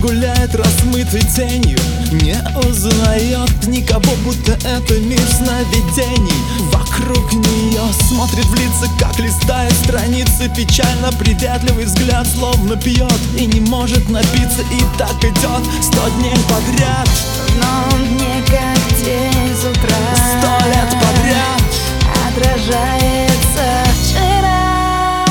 гуляет размытой тенью, не узнает никого, будто это мир сновидений. Вокруг нее смотрит в лица, как листает страницы. Печально приветливый взгляд, словно пьет и не может напиться. И так идет 100 дней подряд. Но мне как день с утра 100 лет подряд отражается вчера.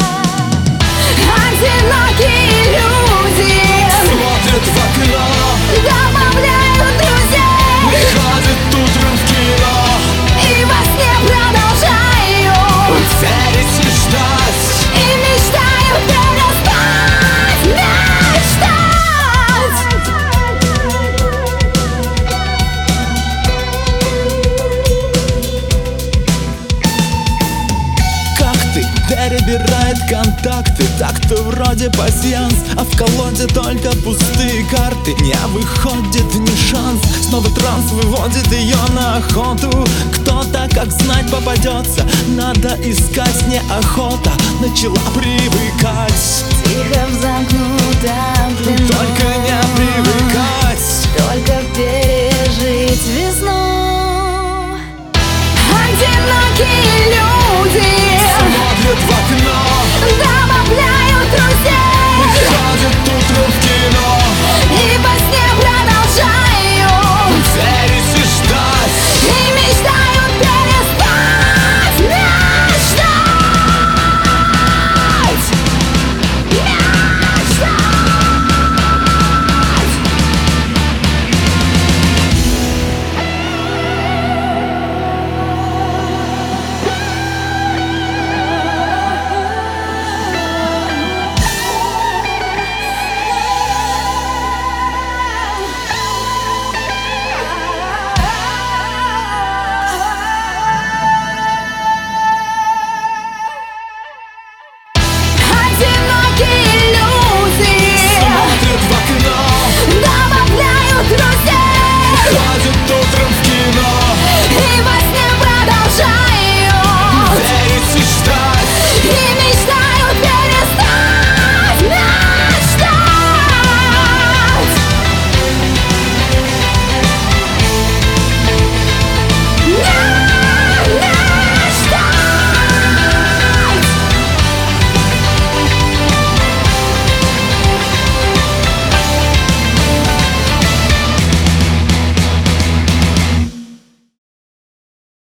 Одинокие люди смотрят в окно, добавляют друзей, ходят утром в кино и во сне продолжают верить и ждать. и мечтают перестать мечтать. Как ты перебирает контакты, так-то вроде пасьянс, а в колоде только пустые карты. Не выходит ни шанс, снова транс выводит ее на охоту. Кто-то, как знать, попадется, надо искать, неохота начала привыкать.